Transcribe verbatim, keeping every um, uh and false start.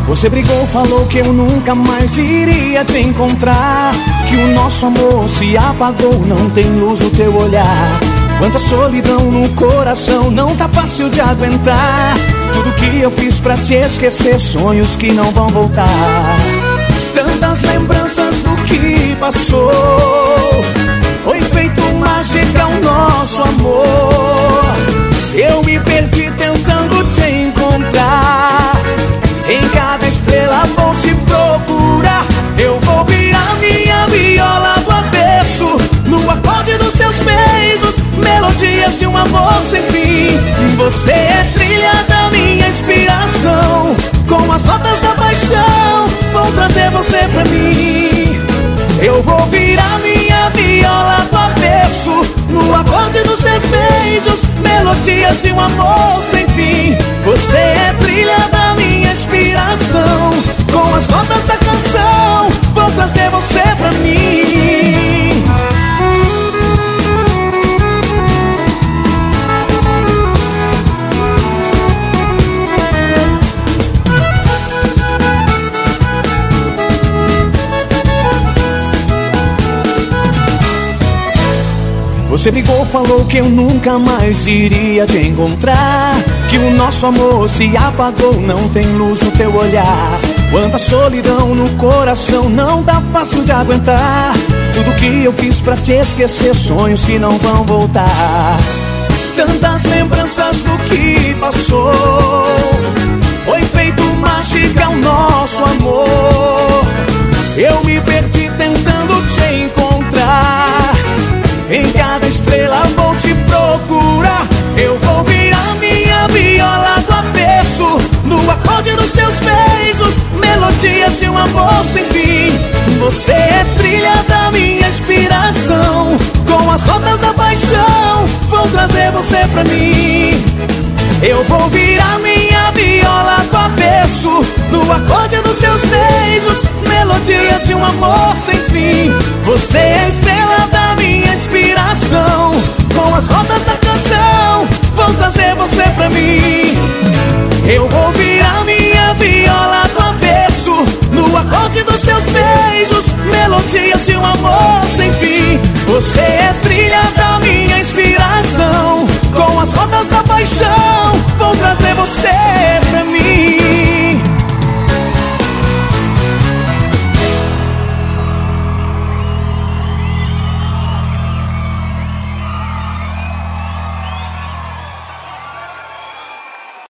Você brigou, falou que eu nunca mais iria te encontrar, que o nosso amor se apagou, não tem luz no teu olhar. Quanta solidão no coração, não tá fácil de aguentar. Tudo que eu fiz pra te esquecer, sonhos que não vão voltar. Tantas lembranças do que passou, foi feito mágica o nosso amor. Eu me perdi tentando te encontrar, em cada estrela vou te procurar. Eu vou virar minha viola do avesso, no acorde dos seus beijos, melodias de um amor sem fim. Você é trilha da minha inspiração, com as notas da paixão, vou trazer você pra mim. Eu vou virar minha viola do avesso, no acorde dos seus beijos, melodias de um amor sem fim. Você é trilha da minha inspiração, com as notas da canção, vou trazer você pra mim. Você brigou, falou que eu nunca mais iria te encontrar, que o nosso amor se apagou, não tem luz no teu olhar. Quanta solidão no coração, não tá fácil de aguentar. Tudo que eu fiz pra te esquecer, sonhos que não vão voltar. Tantas lembranças do que passou, foi feito mágica o nosso amor. Eu me perdi tentando te encontrar, em cada estrela vou te procurar. Eu vou virar minha viola do avesso, no acorde dos seus beijos, melodias de um amor sem fim. Você é trilha da minha inspiração, com as notas da paixão, vou trazer você pra mim. Eu vou virar minha viola do avesso, no acorde dos seus beijos, melodias de um amor sem fim. Você é estrela da minha inspiração, com as notas da canção, vou trazer você pra mim. Eu vou virar minha viola do avesso, no acorde dos seus beijos, melodias de um amor sem fim. Você é trilha da minha inspiração, com as notas da paixão,